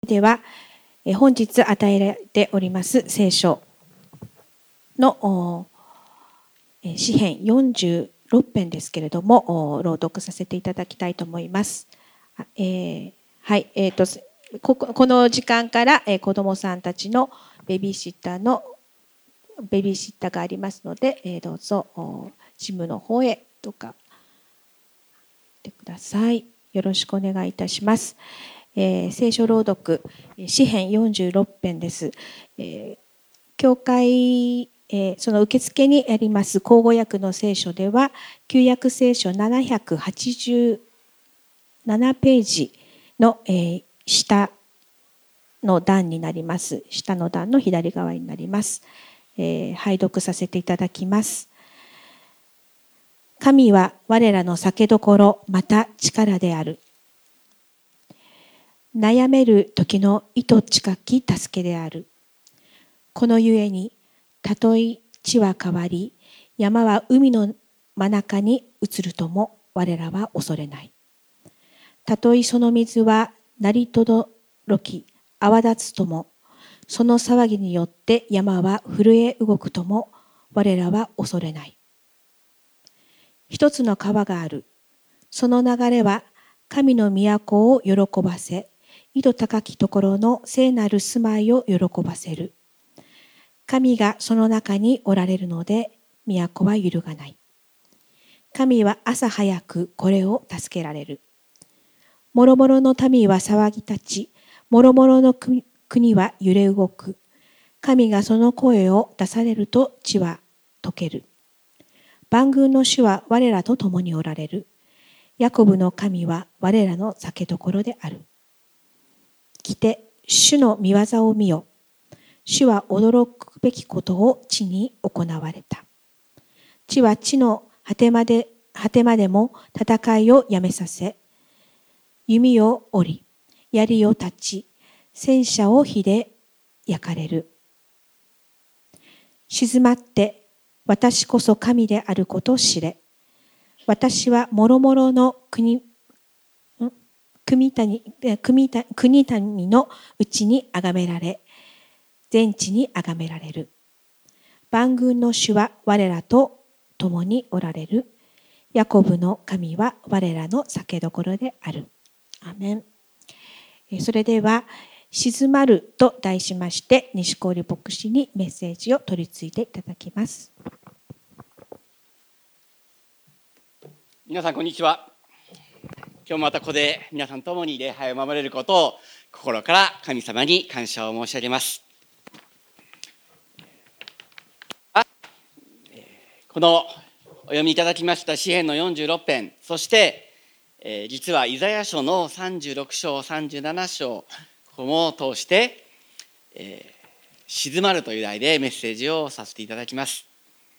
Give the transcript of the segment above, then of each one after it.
では、本日与えられております聖書の詩編46編ですけれども、朗読させていただきたいと思います。はい、この時間から、子どもさんたちのベビーシッターがありますので、どうぞ事務の方へどうか来てください。よろしくお願いいたします。聖書朗読詩編46編です。教会、その受付にあります口語訳の聖書では旧約聖書787ページの、下の段になります。下の段の左側になります。拝読させていただきます。神は我らの酒どころまた力である。悩める時の糸近き助けである。このゆえに、たとえ地は変わり、山は海の真中に移るとも我らは恐れない。たとえその水は鳴りとどろき、泡立つとも、その騒ぎによって山は震え動くとも我らは恐れない。一つの川がある。その流れは神の都を喜ばせ、緯度高きところの聖なる住まいを喜ばせる。神がその中におられるので、都は揺るがない。神は朝早くこれを助けられる。もろもろの民は騒ぎ立ち、もろもろの国は揺れ動く。神がその声を出されると地は溶ける。万軍の主は我らと共におられる。ヤコブの神は我らの酒どころである。来て、主の御業を見よ。主は驚くべきことを地に行われた。地は地の果てまでも戦いをやめさせ、弓を折り、槍を立ち、戦車を火で焼かれる。静まって、私こそ神であることを知れ。私はもろもろの国民のうちにあがめられ、全地にあがめられる。万軍の主は我らと共におられる。ヤコブの神は我らの酒どころである。アメン。それでは、静まると題しまして、西郡牧師にメッセージを取り次いでいただきます。 皆さん、こんにちは。今日もまたここで皆さんともに礼拝を守れることを心から神様に感謝を申し上げます。このお読みいただきました詩編の46編、そして実はイザヤ書の36章、37章、ここも通して、静まるという題でメッセージをさせていただきます。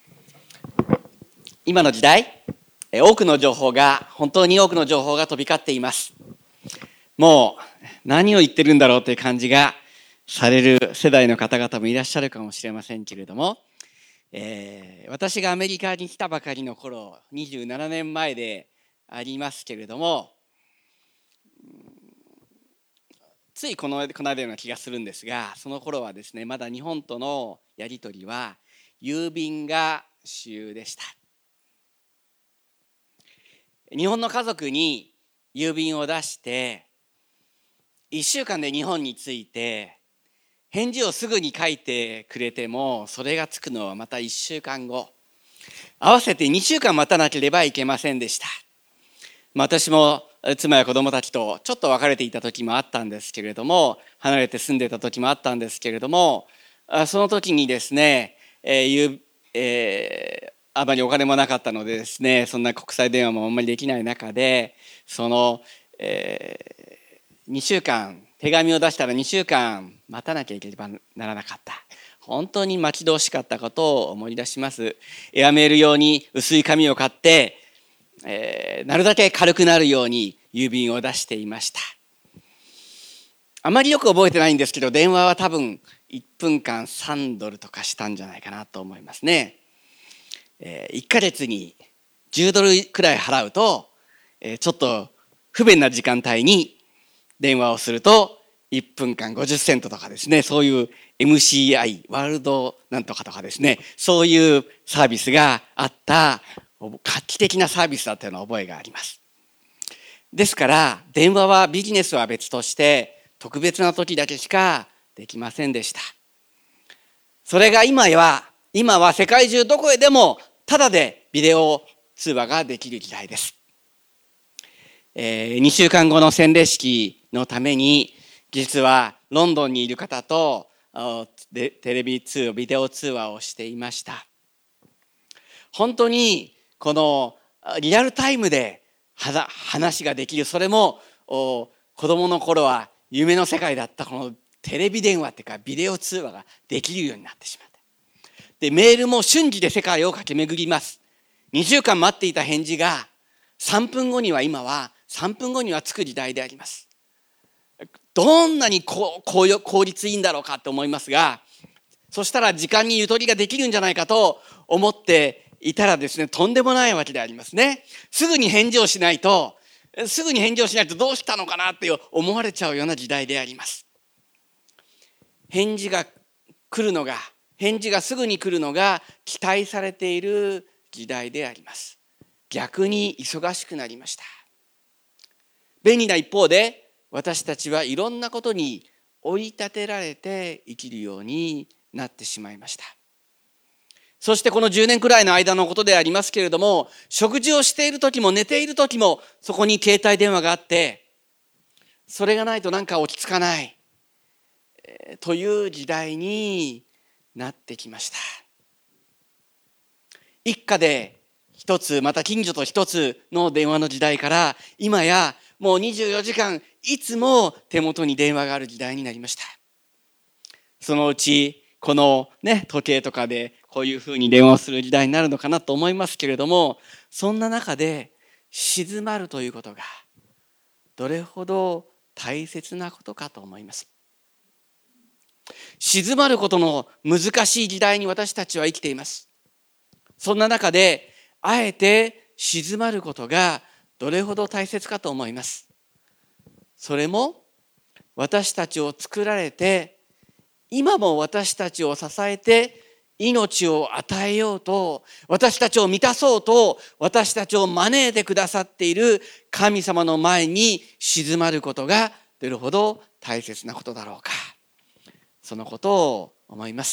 今の時代、本当に多くの情報が飛び交っています。もう何を言ってるんだろうという感じがされる世代の方々もいらっしゃるかもしれませんけれども、私がアメリカに来たばかりの頃、27年前でありますけれども、ついこの間ような気がするんですが、その頃はですね、まだ日本とのやり取りは郵便が主流でした。日本の家族に郵便を出して1週間で日本に着いて返事をすぐに書いてくれても、それが着くのはまた1週間後、合わせて2週間待たなければいけませんでした。私も妻や子供たちとちょっと別れていた時もあったんですけれども、離れて住んでいた時もあったんですけれども、その時にですね、あまりお金もなかったのでですね、そんな国際電話もあんまりできない中で、その、2週間、手紙を出したら2週間待たなきゃいけならなかった。本当に待ち遠しかったことを思い出します。エアメール用に薄い紙を買って、なるだけ軽くなるように郵便を出していました。あまりよく覚えてないんですけど、電話は多分1分間3ドルとかしたんじゃないかなと思いますね。1ヶ月に10ドルくらい払うと、ちょっと不便な時間帯に電話をすると 1分間50セントとかですね、そういう MCI ワールドなんとかとかですね、そういうサービスがあった画期的なサービスだったような覚えがあります。ですから電話はビジネスは別として特別な時だけしかできませんでした。それが今は世界中どこへでもタダでビデオ通話ができる時代です。2週間後の洗礼式のために実はロンドンにいる方とテレビ通話ビデオ通話をしていました。本当にこのリアルタイムで話ができる、それも子供の頃は夢の世界だったこのテレビ電話っていうかビデオ通話ができるようになってしまった。でメールも瞬時で世界を駆け巡ります。2週間待っていた返事が3分後にはつく時代であります。どんなに効率いいんだろうかと思いますが、そしたら時間にゆとりができるんじゃないかと思っていたらですね、とんでもないわけでありますね。すぐに返事をしないとどうしたのかなって思われちゃうような時代であります。返事がすぐに来るのが期待されている時代であります。逆に忙しくなりました。便利な一方で私たちはいろんなことに追い立てられて生きるようになってしまいました。そしてこの10年くらいの間のことでありますけれども、食事をしている時も寝ている時もそこに携帯電話があって、それがないとなんか落ち着かないという時代になってきました。一家で一つ、また近所と一つの電話の時代から、今やもう24時間いつも手元に電話がある時代になりました。そのうちこの時計とかでこういうふうに電話をする時代になるのかなと思いますけれども、そんな中で静まるということがどれほど大切なことかと思います。静まることの難しい時代に私たちは生きています。そんな中であえて静まることがどれほど大切かと思います。それも私たちを作られて、今も私たちを支えて命を与えようと、私たちを満たそうと、私たちを招いてくださっている神様の前に静まることがどれほど大切なことだろうか、そのことを思います。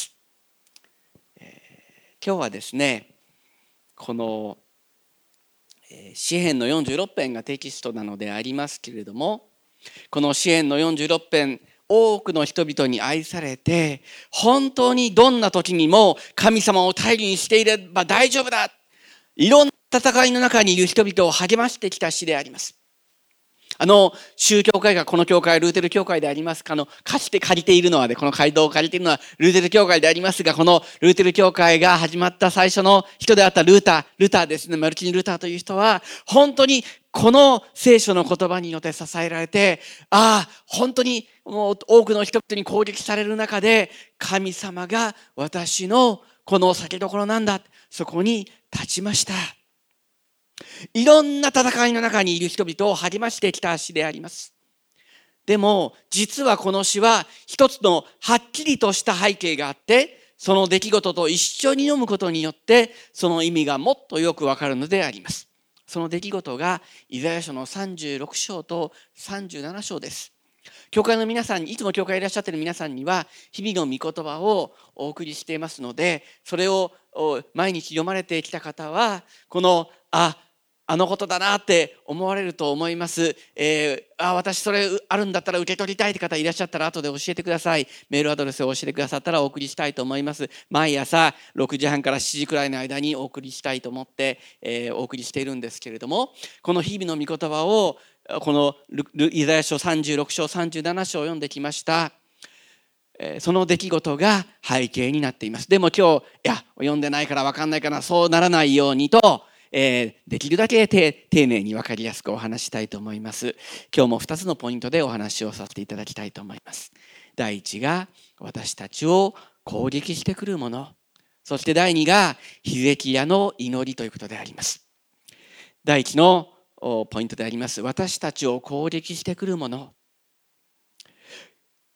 今日はですね、この詩編の46編がテキストなのでありますけれども、この詩編の46編、多くの人々に愛されて、本当にどんな時にも神様を頼りにしていれば大丈夫だ、いろんな戦いの中にいる人々を励ましてきた詩であります。宗教会がこの教会ルーテル教会でありますか、借りているのはこの街道を借りているのはルーテル教会でありますが、このルーテル教会が始まった最初の人であったルーターですね、マルチン・ルーターという人は本当にこの聖書の言葉によって支えられて、本当にもう多くの人々に攻撃される中で、神様が私のこの酒どころなんだ、そこに立ちました。いろんな戦いの中にいる人々を励ましてきた詩であります。でも実はこの詩は一つのはっきりとした背景があって、その出来事と一緒に読むことによってその意味がもっとよくわかるのであります。その出来事がイザヤ書の36章と37章です。教会の皆さんに、いつも教会いらっしゃっている皆さんには日々の御言葉をお送りしていますので、それを毎日読まれてきた方はこのあのことだなって思われると思います。私それあるんだったら受け取りたいって方いらっしゃったら後で教えてください。メールアドレスを教えてくださったらお送りしたいと思います。毎朝6時半から7時くらいの間にお送りしたいと思って、お送りしているんですけれども、この日々の御言葉をこのイザヤ書36章37章を読んできました。その出来事が背景になっています。でも今日読んでないから分かんないかな、そうならないようにとできるだけ丁寧に分かりやすくお話したいと思います。今日も2つのポイントでお話をさせていただきたいと思います。第一が私たちを攻撃してくるもの、そして第二がヒゼキヤの祈りということであります。第一のポイントであります私たちを攻撃してくるもの、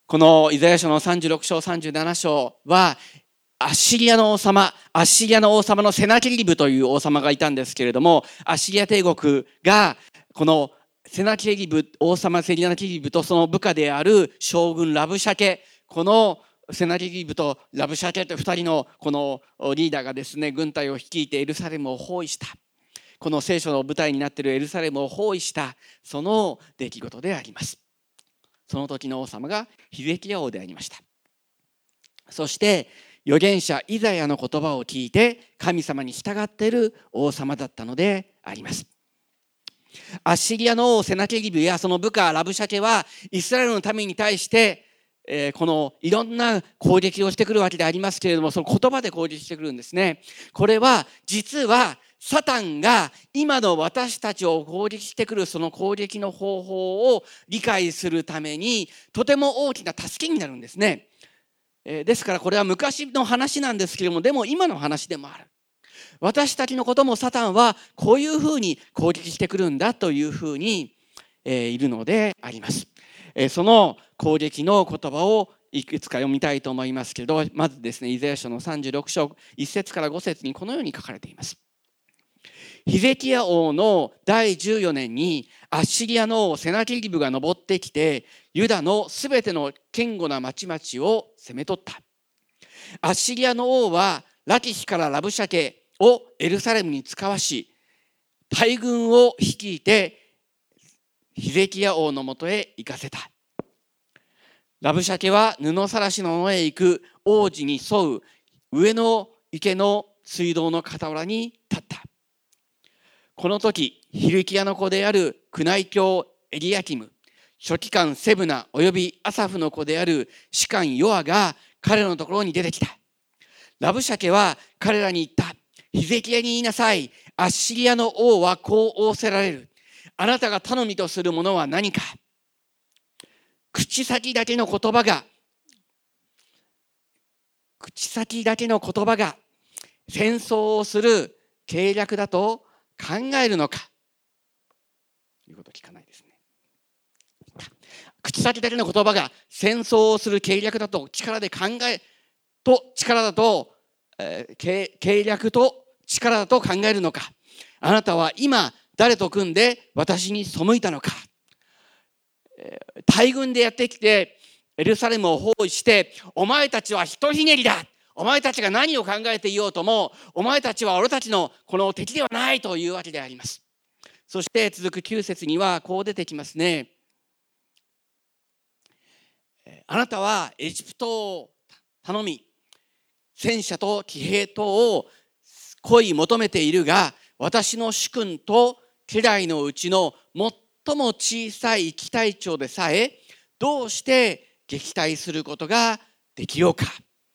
このイザヤ書の36章37章はアッシリアの王様のセナケリブという王様がいたんですけれども、アッシリア帝国がこのセナケリブ、王様セナケリブとその部下である将軍ラブシャケ、このセナケリブとラブシャケという2人のこのリーダーがですね、軍隊を率いてエルサレムを包囲した。この聖書の舞台になっているエルサレムを包囲したその出来事であります。その時の王様がヒゼキヤ王でありました。そして預言者イザヤの言葉を聞いて神様に従っている王様だったのであります。アッシリアの王セナケリブやその部下ラブシャケはイスラエルの民に対してこのいろんな攻撃をしてくるわけでありますけれども、その言葉で攻撃してくるんですね。これは実はサタンが今の私たちを攻撃してくるその攻撃の方法を理解するためにとても大きな助けになるんですね。ですからこれは昔の話なんですけれども、でも今の話でもある。私たちのこともサタンはこういうふうに攻撃してくるんだというふうにいるのであります。その攻撃の言葉をいくつか読みたいと思いますけど、まずですね、イザヤ書の36章1節から5節にこのように書かれています。ヒゼキヤ王の第14年にアッシリアの王セナケリブが登ってきてユダのすべての堅固な町々を攻め取った。アッシリアの王はラキシからラブシャケをエルサレムに使わし、大軍を率いてヒゼキヤ王のもとへ行かせた。ラブシャケは布さらしの野へ行く王子に沿う上の池の水道の傍らに立った。この時ヒルキヤの子である宮内卿エリヤキム、書記官セブナおよびアサフの子である士官ヨアが彼のところに出てきた。ラブシャケは彼らに言った。ヒゼキヤに言いなさい。アッシリアの王はこう仰せられる。あなたが頼みとするものは何か。口先だけの言葉が戦争をする計略だと考えるのか。いうこと聞かないですね。口先だけの言葉が戦争をする計略だと計略と力だと考えるのか。あなたは今誰と組んで私に背いたのか。大軍でやってきてエルサレムを包囲して、お前たちはひとひねりだ、お前たちが何を考えていようともお前たちは俺たちのこの敵ではないというわけであります。そして続く9節にはこう出てきますね。あなたはエジプトを頼み戦車と騎兵等を恋求めているが、私の主君と家来のうちの最も小さい騎隊長でさえどうして撃退することができようか。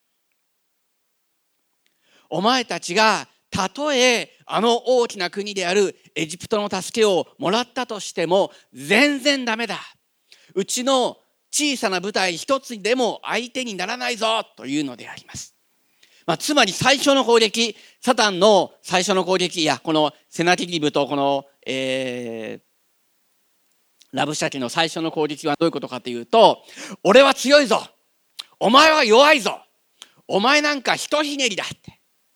お前たちがたとえあの大きな国であるエジプトの助けをもらったとしても全然ダメだ。うちの小さな部隊一つでも相手にならないぞというのであります。つまり最初の攻撃、サタンの最初の攻撃やこのセナケリブとこの、ラブシャケの最初の攻撃はどういうことかというと、俺は強いぞ、お前は弱いぞ、お前なんかひとひねりだって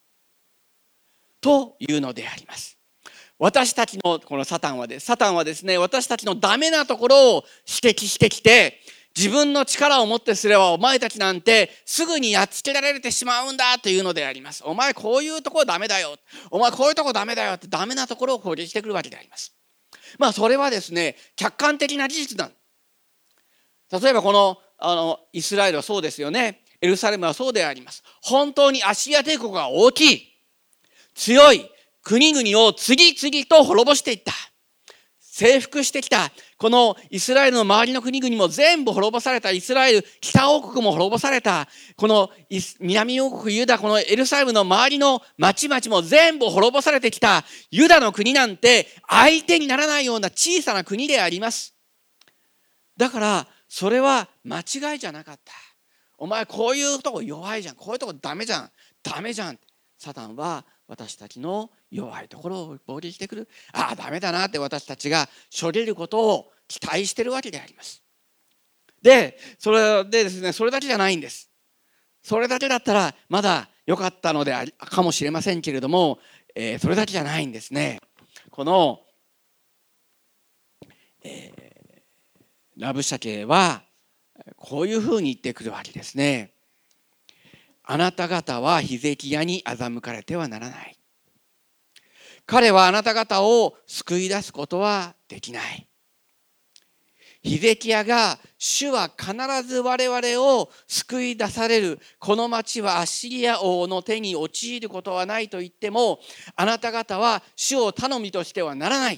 というのであります。私たちのこのサタンはですね、私たちのダメなところを指摘してきて、自分の力をもってすればお前たちなんてすぐにやっつけられてしまうんだというのであります。お前こういうところダメだよ、お前こういうところダメだよってダメなところを攻撃してくるわけであります。それはですね、客観的な事実だ。例えばこのイスラエルはそうですよね。エルサレムはそうであります。本当にアッシリア帝国が大きい、強い国々を次々と滅ぼしていった。征服してきたこのイスラエルの周りの国々も全部滅ぼされた。イスラエル北王国も滅ぼされた。この南王国ユダ、このエルサレムの周りの町々も全部滅ぼされてきた。ユダの国なんて相手にならないような小さな国であります。だからそれは間違いじゃなかった。お前こういうとこ弱いじゃん、こういうとこダメじゃんサタンは私たちの弱いところを攻撃してくる。ダメだなって私たちがしょげることを期待しているわけであります。 で、それでですね、それだけじゃないんです。それだけだったらまだ良かったのでかもしれませんけれども、それだけじゃないんですね。この、ラブシャケはこういうふうに言ってくるわけですね。あなた方はヒゼキヤに欺かれてはならない。彼はあなた方を救い出すことはできない。ヒゼキヤが主は必ず我々を救い出される、この町はアッシリア王の手に陥ることはないと言っても、あなた方は主を頼みとしてはならない。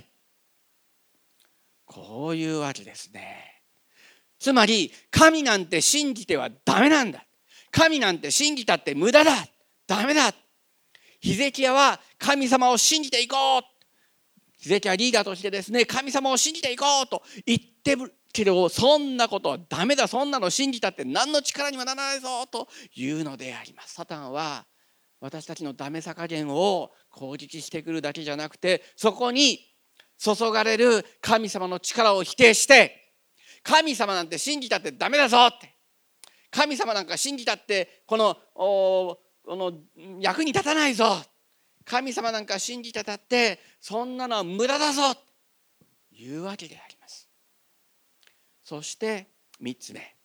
こういうわけですね。つまり神なんて信じてはダメなんだ。神なんて信じたって無駄だ。ダメだ。ヒゼキヤは神様を信じていこう。ヒゼキヤリーダーとしてですね、神様を信じていこうと言ってるけど、そんなことはダメだ。そんなの信じたって何の力にもならないぞというのであります。サタンは私たちのダメさ加減を攻撃してくるだけじゃなくて、そこに注がれる神様の力を否定して、神様なんて信じたってダメだぞって、神様なんか信じたってこの役に立たないぞ、神様なんか信じたってそんなのは無駄だぞというわけであります。そして3つ目、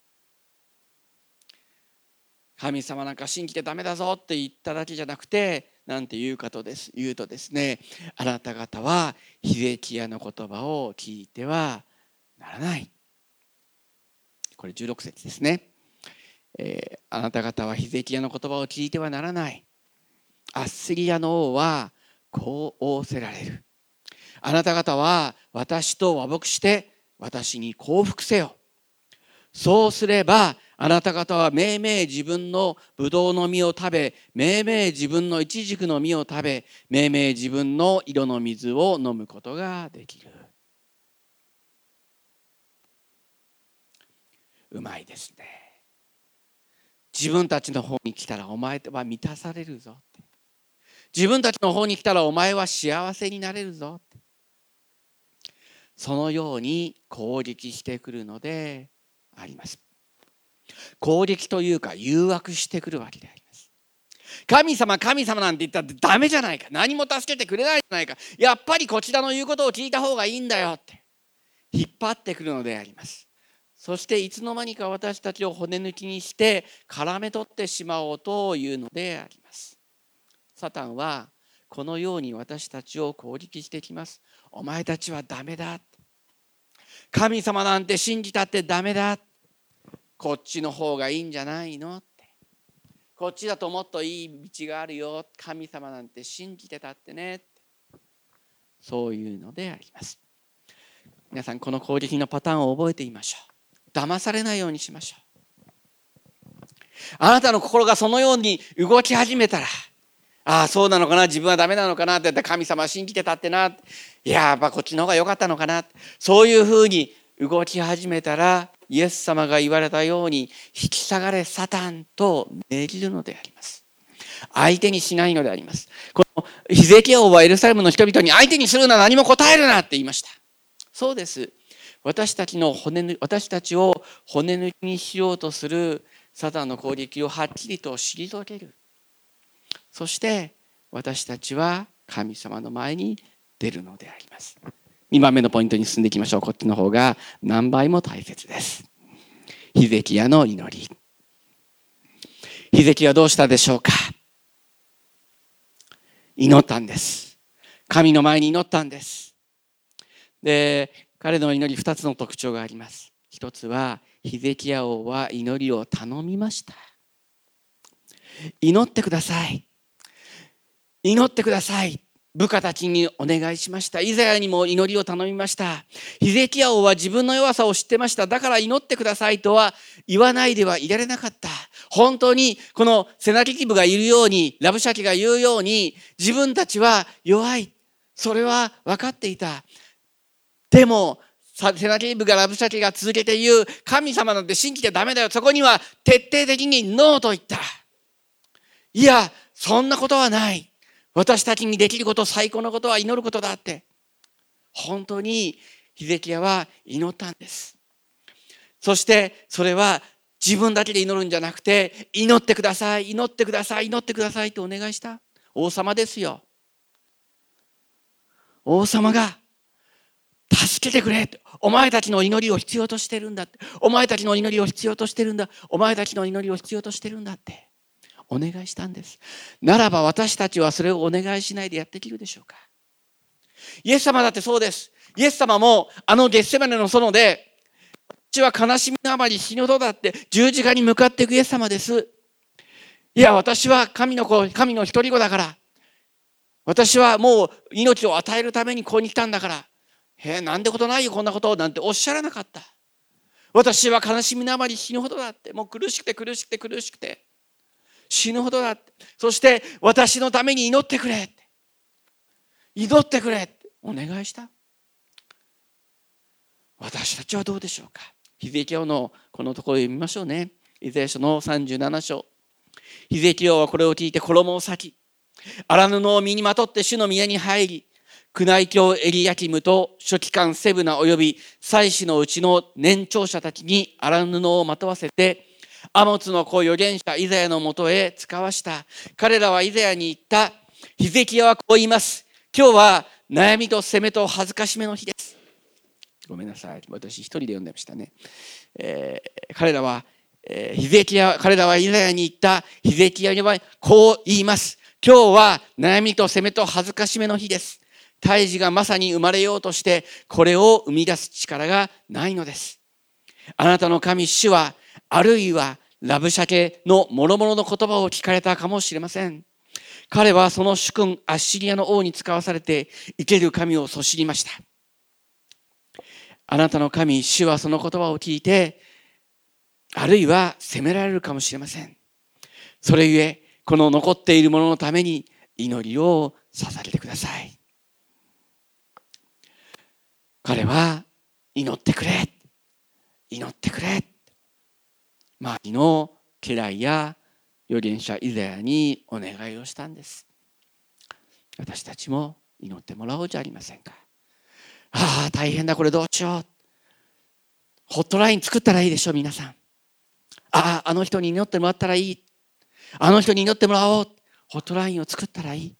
神様なんか信じてダメだぞって言っただけじゃなくて、なんて言うとですね、あなた方はヒゼキヤの言葉を聞いてはならない。これ16節ですね。あなた方はヒゼキヤの言葉を聞いてはならない。アッシリアの王はこう仰せられる。あなた方は私と和睦して私に降伏せよ。そうすればあなた方はめいめい自分のブドウの実を食べ、めいめい自分のイチジクの実を食べ、めいめい自分の井戸の水を飲むことができる。うまいですね。自分たちの方に来たらお前は満たされるぞって。自分たちの方に来たらお前は幸せになれるぞって。そのように攻撃してくるのであります。攻撃というか誘惑してくるわけであります。神様神様なんて言ったってダメじゃないか、何も助けてくれないじゃないか、やっぱりこちらの言うことを聞いた方がいいんだよって引っ張ってくるのであります。そしていつの間にか私たちを骨抜きにして絡め取ってしまおうというのであります。サタンはこのように私たちを攻撃してきます。お前たちはダメだ、神様なんて信じたってダメだ、こっちの方がいいんじゃないのって、こっちだともっといい道があるよ、神様なんて信じてたってねって、そういうのであります。皆さんこの攻撃のパターンを覚えていましょう。騙されないようにしましょう。あなたの心がそのように動き始めたら、ああそうなのかな、自分はダメなのかなって言って、神様信じてたってな、いややっぱこっちの方が良かったのかな、そういうふうに動き始めたら、イエス様が言われたように引き下がれサタンと命じるのであります。相手にしないのであります。このヒゼキヤ王はエルサレムの人々に相手にするな、何も答えるなって言いました。そうです。私たちを骨抜きにしようとするサタンの攻撃をはっきりと退ける。そして私たちは神様の前に出るのであります。2番目のポイントに進んでいきましょう。こっちの方が何倍も大切です。ヒゼキヤの祈り。ヒゼキヤはどうしたでしょうか。祈ったんです。神の前に祈ったんです。で、彼の祈り2つの特徴があります。一つはヒゼキヤ王は祈りを頼みました。祈ってください、祈ってください、部下たちにお願いしました。イザヤにも祈りを頼みました。ヒゼキヤ王は自分の弱さを知ってました。だから祈ってくださいとは言わないではいられなかった。本当にこのセナケティブがいるように、ラブシャケが言うように、自分たちは弱い、それは分かっていた。でもセナケティブがラブシャケが続けて言う、神様なんて信じてダメだよ、そこには徹底的にノーと言った。いやそんなことはない、私たちにできること、最高のことは祈ることだって、本当にヒゼキヤは祈ったんです。 そしてそれは自分だけで祈るんじゃなくて、祈ってください、祈ってください、祈ってくださいとお願いした。王様ですよ。王様が助けてくれ。お前たちの祈りを必要としてるんだって。お前たちの祈りを必要としてるんだ。お前たちの祈りを必要としてるんだってお願いしたんです。ならば私たちはそれをお願いしないでやってきるでしょうか。イエス様だってそうです。イエス様もゲッセマネの園で、私は悲しみのあまり死ぬほどだって十字架に向かっていくイエス様です。いや、私は神の子、神の一人子だから、私はもう命を与えるためにここに来たんだから、なんてことないよこんなことなんておっしゃらなかった。私は悲しみのあまり死ぬほどだって、もう苦しくて苦しくて苦しくて死ぬほどだって、そして私のために祈ってくれって、祈ってくれってお願いした。私たちはどうでしょうか。ヒゼキヤのこのところを読みましょうね。イザヤ書の37章。ヒゼキヤはこれを聞いて衣を裂き、荒布を身にまとって主の宮に入り、宮内卿エリヤキムと書記官セブナおよび祭司のうちの年長者たちに荒布をまとわせて、アモツの子預言者イザヤのもとへ使わした。彼らはイザヤに言った。ヒゼキヤはこう言います。今日は悩みと責めと恥ずかしめの日です。ごめんなさい。私一人で読んでましたね。彼らはイザヤに言った。ヒゼキヤにはこう言います。今日は悩みと責めと恥ずかしめの日です。胎児がまさに生まれようとしてこれを生み出す力がないのです。あなたの神主は、あるいはラブシャケの諸々の言葉を聞かれたかもしれません。彼はその主君アッシリアの王に使わされて生ける神をそしりました。あなたの神主はその言葉を聞いて、あるいは責められるかもしれません。それゆえこの残っている者のために祈りを捧げてください。彼は祈ってくれ、祈ってくれ、周りの家来や預言者イザヤにお願いをしたんです。私たちも祈ってもらおうじゃありませんか。ああ大変だ、これどうしよう。ホットライン作ったらいいでしょ皆さん。あの人に祈ってもらったらいい、あの人に祈ってもらおう、ホットラインを作ったらいい。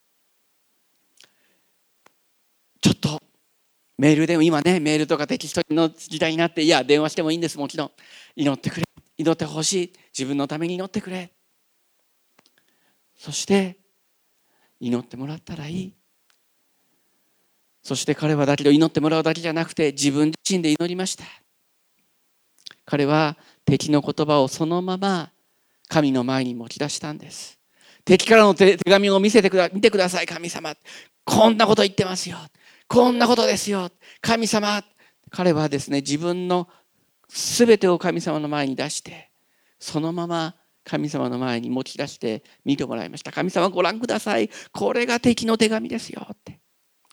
ちょっとメールでも今ね、メールとかテキストの時代になって、いや電話してもいいんです。もちろん祈ってくれ、祈ってほしい、自分のために祈ってくれ。そして祈ってもらったらいい。そして彼はだけど祈ってもらうだけじゃなくて自分自身で祈りました。彼は敵の言葉をそのまま神の前に持ち出したんです。敵からの手紙を見てください神様、こんなこと言ってますよ、こんなことですよ神様。彼はですね、自分のすべてを神様の前に出して、そのまま神様の前に持ち出して見てもらいました。神様ご覧ください、これが敵の手紙ですよって。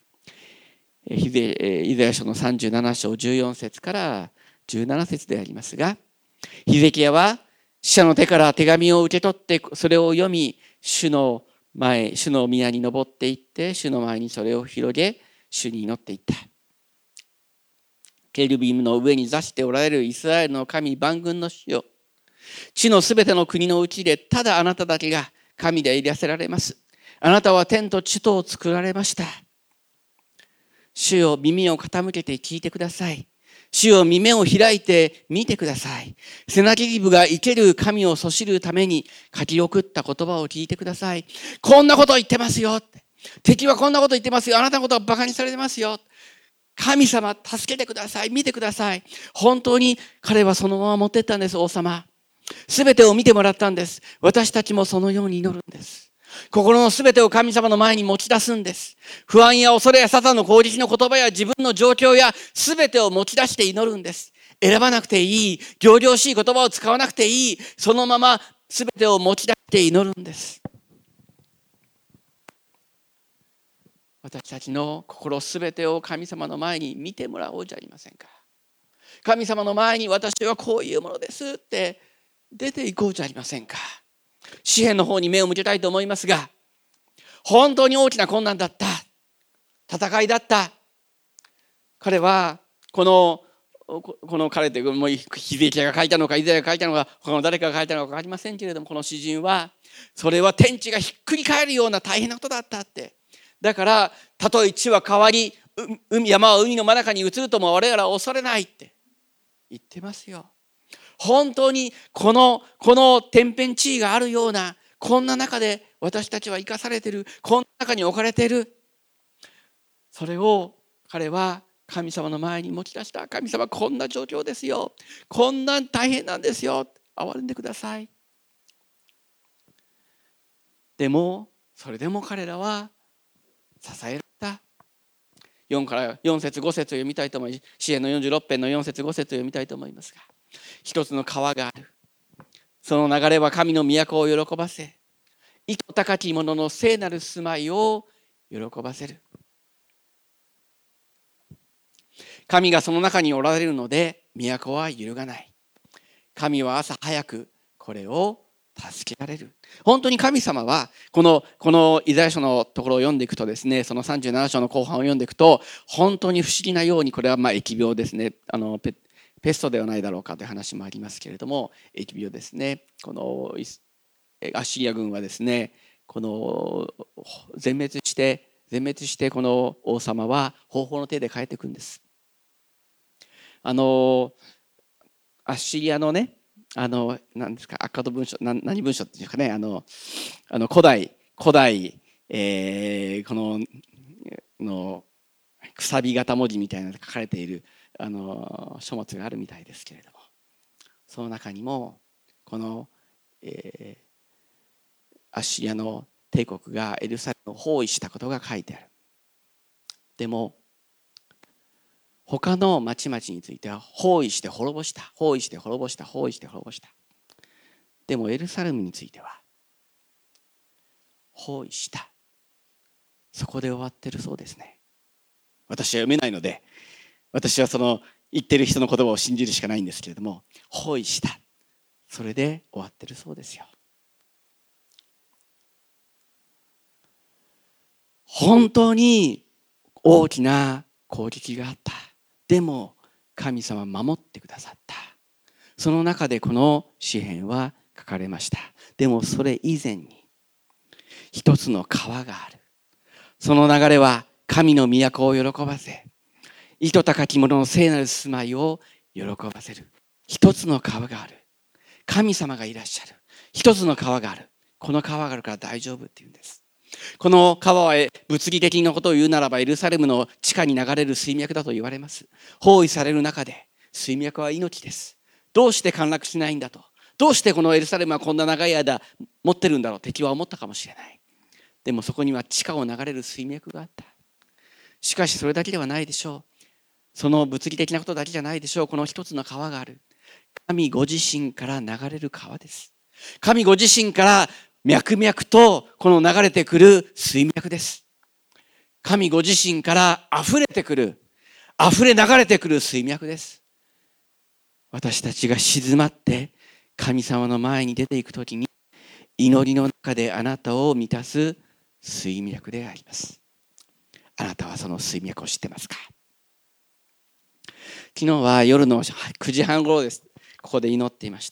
イザヤ書の37章14節から17節でありますが、ヒゼキヤは使者の手から手紙を受け取ってそれを読み、主の宮に登っていって主の前にそれを広げ、主に祈っていった。ケルビムの上に座しておられるイスラエルの神万軍の主よ、地のすべての国のうちでただあなただけが神でいらせられます。あなたは天と地とを作られました。主よ、耳を傾けて聞いてください。主よ、耳を開いて見てください。セナケリブが生ける神をそしるために書き送った言葉を聞いてください。こんなこと言ってますよ。敵はこんなこと言ってますよ。あなたのことはバカにされてますよ。神様、助けてください。見てください。本当に彼はそのまま持ってったんです。王様。すべてを見てもらったんです。私たちもそのように祈るんです。心のすべてを神様の前に持ち出すんです。不安や恐れやサタンの攻撃の言葉や自分の状況やすべてを持ち出して祈るんです。選ばなくていい、仰々しい言葉を使わなくていい、そのまますべてを持ち出して祈るんです。私たちの心すべてを神様の前に見てもらおうじゃありませんか。神様の前に私はこういうものですって出ていこうじゃありませんか。詩篇の方に目を向けたいと思いますが、本当に大きな困難だった、戦いだった。彼はこのの彼ってもうヒゼキヤが書いたのかイザヤが書いたのか他の誰かが書いたのか分かりませんけれども、この詩人はそれは天地がひっくり返るような大変なことだったって。だからたとえ地は変わり山は海の真中に移るとも我々は恐れないって言ってますよ。本当にこの天変地異があるようなこんな中で私たちは生かされている、こんな中に置かれている。それを彼は神様の前に持ち出した。神様、こんな状況ですよ、こんな大変なんですよ、憐れんでください。でもそれでも彼らは支えられた。4から4節5節を読みたいと思います。詩篇の46編の4節5節を読みたいと思いますが、一つの川がある。その流れは神の都を喜ばせ、意図高き者の聖なる住まいを喜ばせる。神がその中におられるので都は揺るがない。神は朝早くこれを助けられる。本当に神様はこのイザヤ書のところを読んでいくとですね、その37章の後半を読んでいくと本当に不思議なように、これは疫病ですね、ペストではないだろうかという話もありますけれども、疫病ですね。このアッシリア軍はですね、この全滅してこの王様は方法の手で帰ってくるんです。アッシリアのね、何ですか、アッカド文書、何文書っていうかね、古代このくさび型文字みたいなのが書かれている書物があるみたいですけれども、その中にもこの、アッシリアの帝国がエルサレムを包囲したことが書いてある。でも他の町々については包囲して滅ぼした。でもエルサレムについては包囲した。そこで終わってるそうですね。私は読めないので、私はその言ってる人の言葉を信じるしかないんですけれども、包囲した。それで終わってるそうですよ。本当に大きな攻撃があった。でも神様守ってくださった。その中でこの詩篇は書かれました。でもそれ以前に一つの川がある。その流れは神の都を喜ばせ、意図高き者の聖なる住まいを喜ばせる。一つの川がある。神様がいらっしゃる。一つの川がある。この川があるから大丈夫っていうんです。この川は物理的なことを言うならばエルサレムの地下に流れる水脈だと言われます。包囲される中で水脈は命です。どうして陥落しないんだと、どうしてこのエルサレムはこんな長い間持ってるんだろう、敵は思ったかもしれない。でもそこには地下を流れる水脈があった。しかしそれだけではないでしょう。その物理的なことだけじゃないでしょう。この一つの川がある。神ご自身から流れる川です。神ご自身から脈々とこの流れてくる水脈です。神ご自身から溢れ流れてくる水脈です。私たちが静まって神様の前に出ていくときに、祈りの中であなたを満たす水脈であります。あなたはその水脈を知ってますか？昨日は夜の9時半頃です。ここで祈っていました。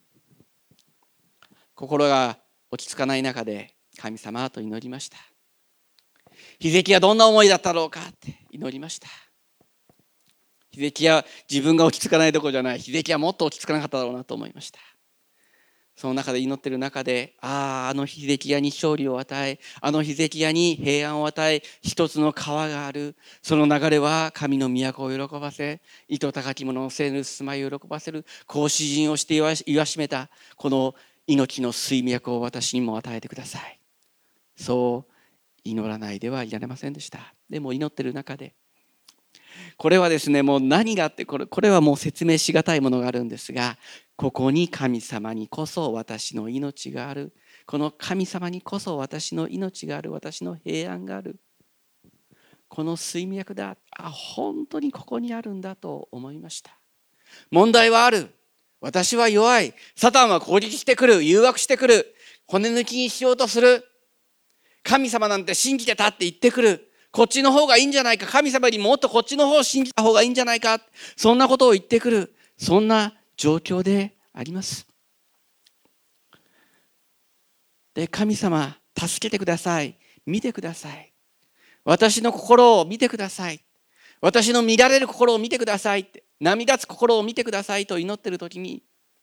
心が落ち着かない中で神様と祈りました。ヒゼキヤどんな思いだったろうかって祈りました。ヒゼキヤ、自分が落ち着かないどころじゃない、ヒゼキヤもっと落ち着かなかっただろうなと思いました。その中で祈っている中で、あのヒゼキヤに勝利を与え、あのヒゼキヤに平安を与え、一つの川がある。その流れは神の都を喜ばせ、意図高き者の聖なる住まいを喜ばせる。こう詩人をして言わしめたこの命の水脈を私にも与えてください。そう祈らないではいられませんでした。でも祈っている中で、これはですね、もう何があって、これはもう説明しがたいものがあるんですが、ここに神様にこそ私の命がある。この神様にこそ私の命がある。私の平安がある。この水脈だ。本当にここにあるんだと思いました。問題はある。私は弱い。サタンは攻撃してくる。誘惑してくる。骨抜きにしようとする。神様なんて信じてたって言ってくる。 こっちの方がいいんじゃないか、神様よりもっとこっちの方を信じた方がいいんじゃないか、そんなことを言ってくる、そんな状況であります。で、神様、助けてください。見てください。私の心を見てください。私の乱れる心を見てくださいって、涙つ心を見てくださいと祈っているときに、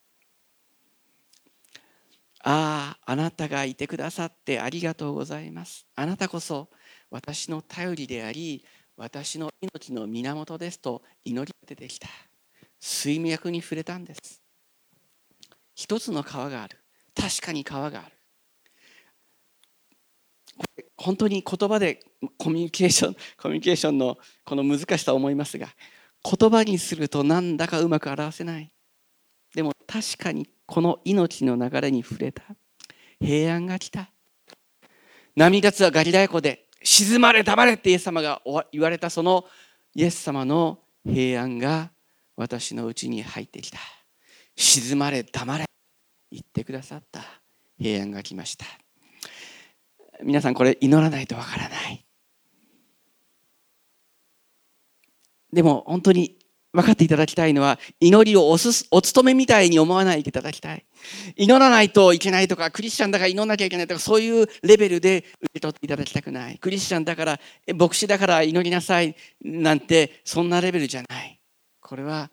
あなたがいてくださってありがとうございます。あなたこそ私の頼りであり、私の命の源ですと祈りが出てきた。水脈に触れたんです。一つの川がある。確かに川がある。これ本当に言葉でコミュニケーションのこの難しさを思いますが、言葉にするとなんだかうまく表せない。でも確かにこの命の流れに触れた。平安が来た。波立つはガリラヤ湖で沈まれ黙れってイエス様が言われた、そのイエス様の平安が私のうちに入ってきた。沈まれ黙れ言ってくださった平安が来ました。皆さん、これ祈らないとわからない。でも本当に分かっていただきたいのは、祈りをお務めみたいに思わないでいただきたい。祈らないといけないとか、クリスチャンだから祈らなきゃいけないとか、そういうレベルで受け取っていただきたくない。クリスチャンだから、牧師だから祈りなさいなんて、そんなレベルじゃない。これは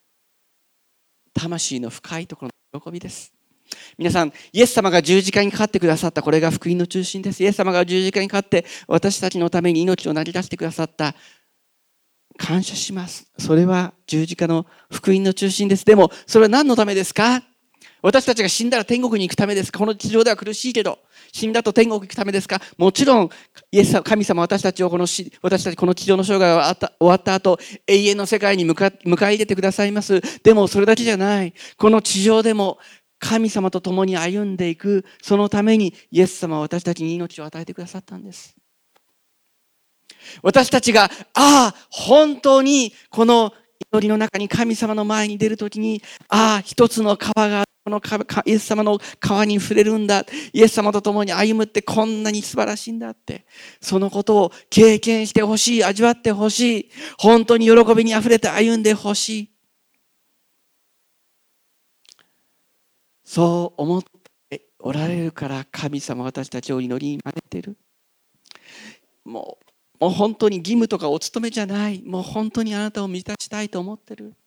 魂の深いところの喜びです。皆さん、イエス様が十字架にかかってくださった、これが福音の中心です。イエス様が十字架にかかって私たちのために命を投げ出してくださった。感謝します。それは十字架の福音の中心です。でもそれは何のためですか？私たちが死んだら天国に行くためですか？この地上では苦しいけど死んだと天国に行くためですか？もちろん神様、私たちこの地上の生涯が終わった後、永遠の世界に迎え入れてくださいます。でもそれだけじゃない。この地上でも神様と共に歩んでいく、そのためにイエス様は私たちに命を与えてくださったんです。私たちが本当にこの祈りの中に神様の前に出るときに、一つの川がこのイエス様の川に触れるんだ、イエス様と共に歩むってこんなに素晴らしいんだって、そのことを経験してほしい、味わってほしい、本当に喜びにあふれて歩んでほしい、そう思っておられるから神様、私たちを祈りに招いている。もう本当に義務とかお務めじゃない。もう本当にあなたを満たしたいと思ってる。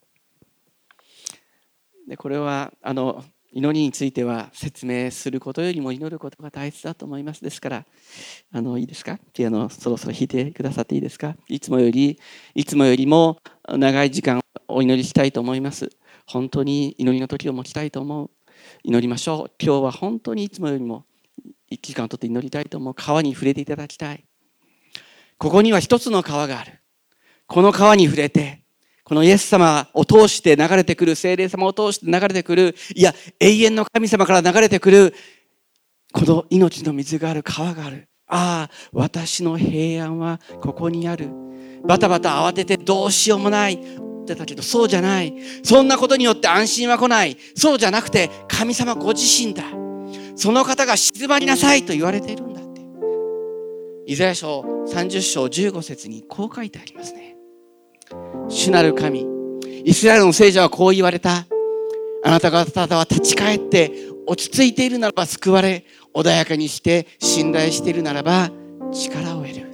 で、これは祈りについては説明することよりも祈ることが大切だと思います。ですからいいですか？ピアノそろそろ弾いてくださっていいですか？いつもよりも長い時間お祈りしたいと思います。本当に祈りの時を持ちたいと思う。祈りましょう。今日は本当にいつもよりも1時間をとって祈りたいと思う。川に触れていただきたい。ここには一つの川がある。この川に触れて、このイエス様を通して流れてくる、聖霊様を通して流れてくる、永遠の神様から流れてくる、この命の水がある川がある。私の平安はここにある。バタバタ慌ててどうしようもないってたけど、そうじゃない。そんなことによって安心は来ない。そうじゃなくて、神様ご自身だ。その方が静まりなさいと言われているんだって。イザヤ書30章15節にこう書いてありますね。主なる神、イスラエルの聖者はこう言われた。あなた方は立ち返って落ち着いているならば救われ、穏やかにして信頼しているならば力を得る。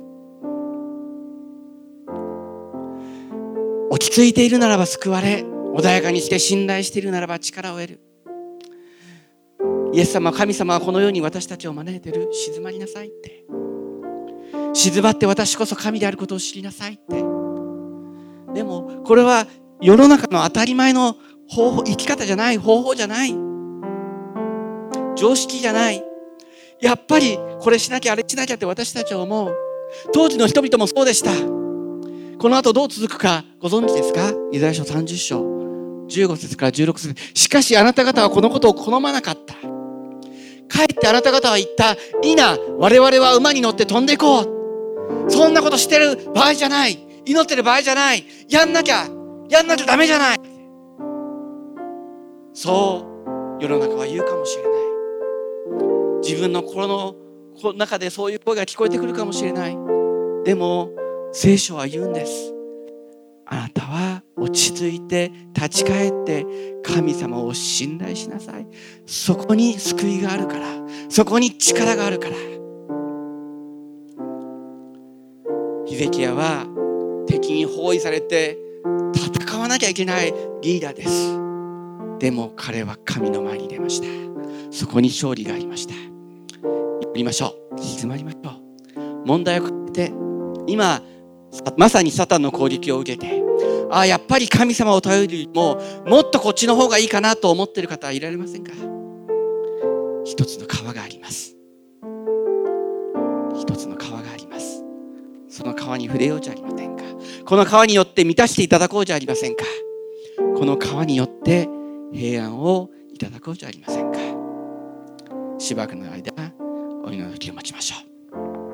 落ち着いているならば救われ、穏やかにして信頼しているならば力を得る。イエス様、神様はこのように私たちを招いている。静まりなさいって。静まって私こそ神であることを知りなさいって。でもこれは世の中の当たり前の生き方じゃない、方法じゃない、常識じゃない。やっぱりこれしなきゃあれしなきゃって私たちは思う。当時の人々もそうでした。この後どう続くかご存知ですか？イザヤ書30章15節から16節。しかしあなた方はこのことを好まなかった。かえってあなた方は言った。いいな、我々は馬に乗って飛んでいこう。そんなことしてる場合じゃない。祈ってる場合じゃない。やんなきゃダメじゃない。そう世の中は言うかもしれない。自分の心の中でそういう声が聞こえてくるかもしれない。 でも聖書は言うんです。あなたは落ち着いて立ち返って神様を信頼しなさい。そこに救いがあるから、そこに力があるから。ヒゼキヤは敵に包囲されて戦わなきゃいけないリーダーです。でも彼は神の前に出ました。そこに勝利がありました。やりましょう。静まりましょう。問題を抱えて、今まさにサタンの攻撃を受けて、やっぱり神様を頼るよりももっとこっちの方がいいかなと思っている方はいられませんか？一つの川があります。一つの川があります。その川に触れようじゃありませんか。この川によって満たしていただこうじゃありませんか。この川によって平安をいただこうじゃありませんか。しばらくの間、お祈りの時を待ちましょう。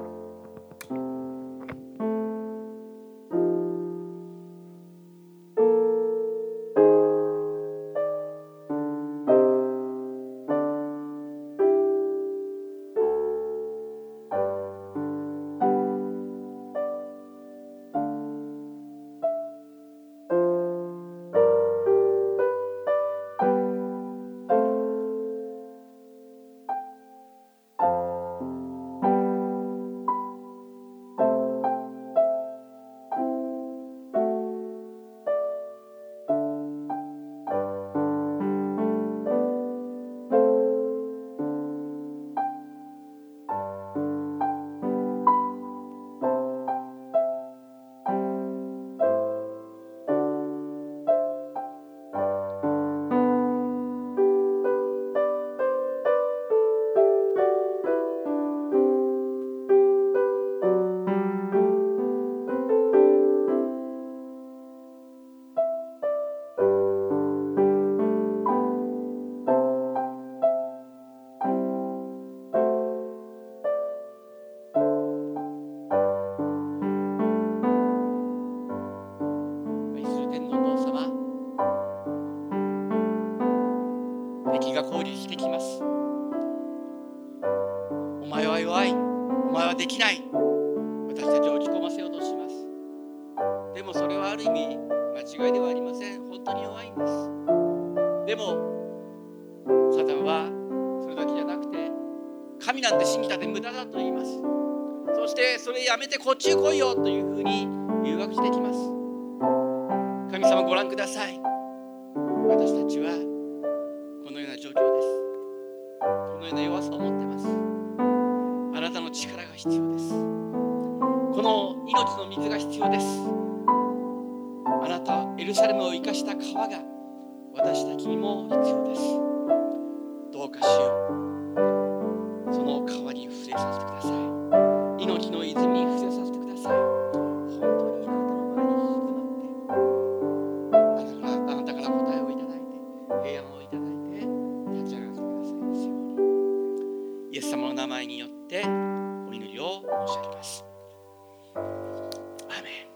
敵が攻撃してきます。お前は弱い、お前はできない、私たちを落ち込ませようとします。でもそれはある意味間違いではありません。本当に弱いんです。でもサタンはそれだけじゃなくて、神なんて信じたって無駄だと言います。そしてそれやめてこっちへ来いよというふうに誘惑してきます。神様ご覧ください。私たちはこのような状況です。このような弱さを持ってます。あなたの力が必要です。この命の水が必要です。あなたエルサレムを生かした川が私たちにも必要です。どうかしよう、その川に触れさせてください。命の泉に触れさせてください。本当にあなたの前に静まって、あなたから答えをいただいて、平安をいただいて立ち上がってくださいますように、イエス様の名前によってお祈りを申し上げます。アーメン。